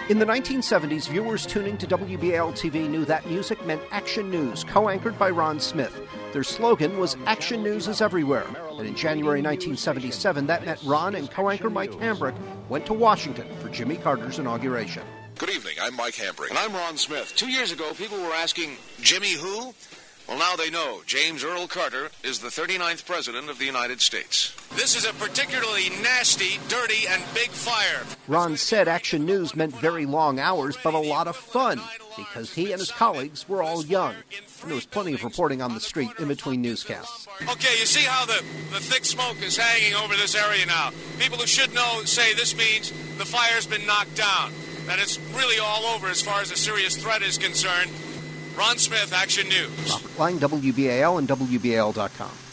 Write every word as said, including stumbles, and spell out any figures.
In the nineteen seventies, viewers tuning to W B A L T V knew that music meant Action News, co-anchored by Ron Smith. Their slogan was Action News is Everywhere. And in January nineteen seventy-seven, that meant Ron and co-anchor Mike Hambrick went to Washington for Jimmy Carter's inauguration. Good evening, I'm Mike Hambrick. And I'm Ron Smith. Two years ago, people were asking, Jimmy who? Well, now they know. James Earl Carter is the thirty-ninth President of the United States. This is a particularly nasty, dirty, and big fire. Ron said Action News meant very long hours, but a lot of fun, because he and his colleagues were all young. And there was plenty of reporting on the street in between newscasts. Okay, you see how the, the thick smoke is hanging over this area now. People who should know say this means the fire's been knocked down, that it's really all over as far as a serious threat is concerned. Ron Smith, Action News. Robert Lang, W B A L and W B A L dot com.